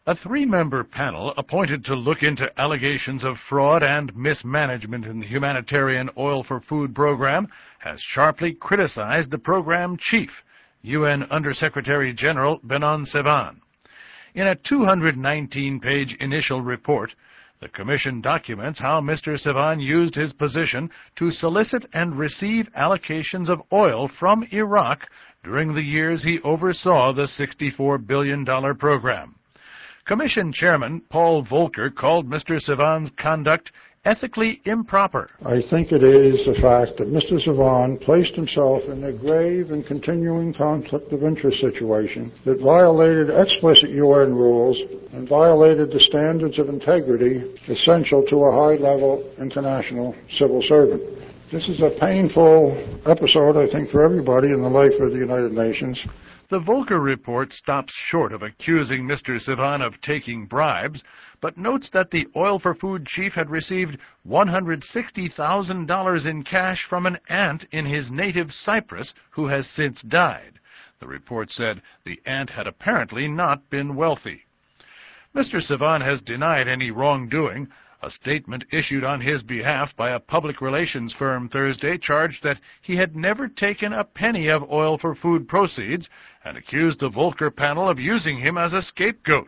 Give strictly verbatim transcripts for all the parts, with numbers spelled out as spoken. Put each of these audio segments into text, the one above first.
A three-member panel appointed to look into allegations of fraud and mismanagement in the humanitarian Oil for Food program has sharply criticized the program chief, U N Undersecretary General Benon Sevan. In a two hundred nineteen page initial report, the Commission documents how Mister Sevan used his position to solicit and receive allocations of oil from Iraq during the years he oversaw the sixty-four billion dollar program. Commission Chairman Paul Volcker called Mister Sevan's conduct ethically improper. I think it is the fact that Mister Sevan placed himself in a grave and continuing conflict of interest situation that violated explicit U N rules and violated the standards of integrity essential to a high-level international civil servant. This is a painful episode, I think, for everybody in the life of the United Nations. The Volcker report stops short of accusing Mister Sevan of taking bribes, but notes that the Oil for Food chief had received one hundred sixty thousand dollars in cash from an aunt in his native Cyprus who has since died. The report said the aunt had apparently not been wealthy. Mister Sevan has denied any wrongdoing. A statement issued on his behalf by a public relations firm Thursday charged that he had never taken a penny of Oil for Food proceeds and accused the Volcker panel of using him as a scapegoat.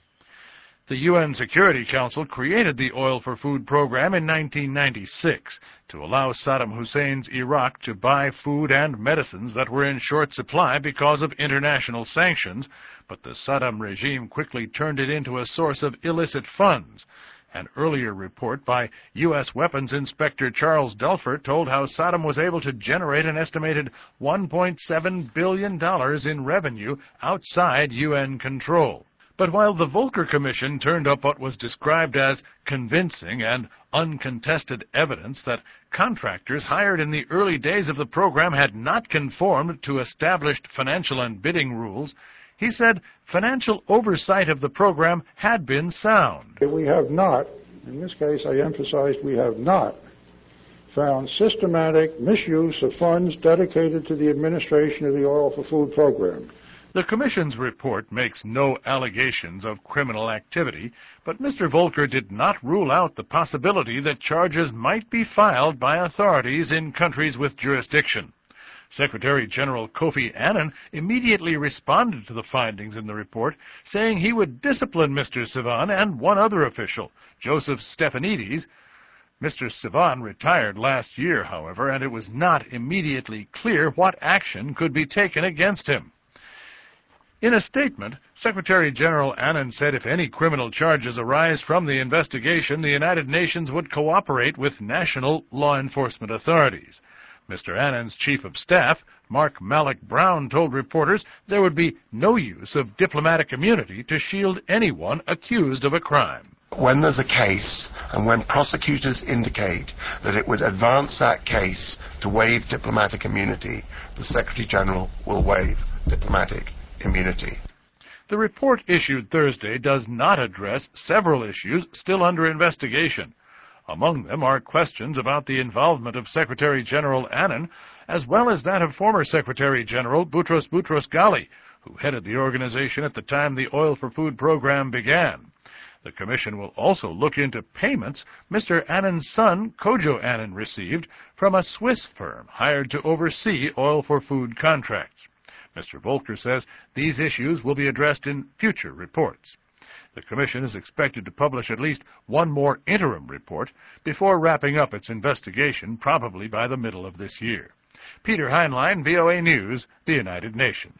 The U N Security Council created the Oil for Food program in nineteen ninety-six to allow Saddam Hussein's Iraq to buy food and medicines that were in short supply because of international sanctions, but the Saddam regime quickly turned it into a source of illicit funds. An earlier report by U S Weapons Inspector Charles Dulfer told how Saddam was able to generate an estimated one point seven billion dollars in revenue outside U N control. But while the Volcker Commission turned up what was described as convincing and uncontested evidence that contractors hired in the early days of the program had not conformed to established financial and bidding rules, he said financial oversight of the program had been sound. We have not, in this case I emphasize we have not, found systematic misuse of funds dedicated to the administration of the Oil for Food program. The Commission's report makes no allegations of criminal activity, but Mister Volcker did not rule out the possibility that charges might be filed by authorities in countries with jurisdiction. Secretary General Kofi Annan immediately responded to the findings in the report, saying he would discipline Mister Sevan and one other official, Joseph Stefanidis. Mister Sevan retired last year, however, and it was not immediately clear what action could be taken against him. In a statement, Secretary General Annan said if any criminal charges arise from the investigation, the United Nations would cooperate with national law enforcement authorities. Mister Annan's Chief of Staff, Mark Malloch Brown, told reporters there would be no use of diplomatic immunity to shield anyone accused of a crime. When there's a case, and when prosecutors indicate that it would advance that case to waive diplomatic immunity, the Secretary General will waive diplomatic immunity. The report issued Thursday does not address several issues still under investigation. Among them are questions about the involvement of Secretary General Annan, as well as that of former Secretary General Boutros Boutros-Ghali, who headed the organization at the time the Oil for Food program began. The Commission will also look into payments Mister Annan's son, Kojo Annan, received from a Swiss firm hired to oversee Oil for Food contracts. Mister Volcker says these issues will be addressed in future reports. The Commission is expected to publish at least one more interim report before wrapping up its investigation, probably by the middle of this year. Peter Heinlein, V O A News, the United Nations.